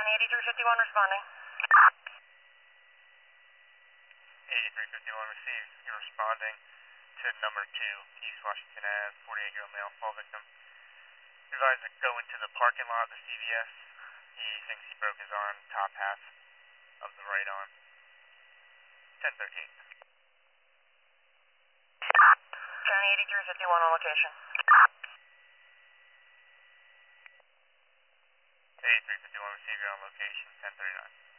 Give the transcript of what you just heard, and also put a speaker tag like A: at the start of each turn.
A: Johnny 8351 responding.
B: 8351 received. You're responding to number 2, East Washington Ave, 48-year-old male fall victim. Advised to go into the parking lot of the CVS. He thinks he broke his arm, top half of the right arm. 1013.
A: Johnny 8351 on location.
B: 8351 received. You're on location. 1039.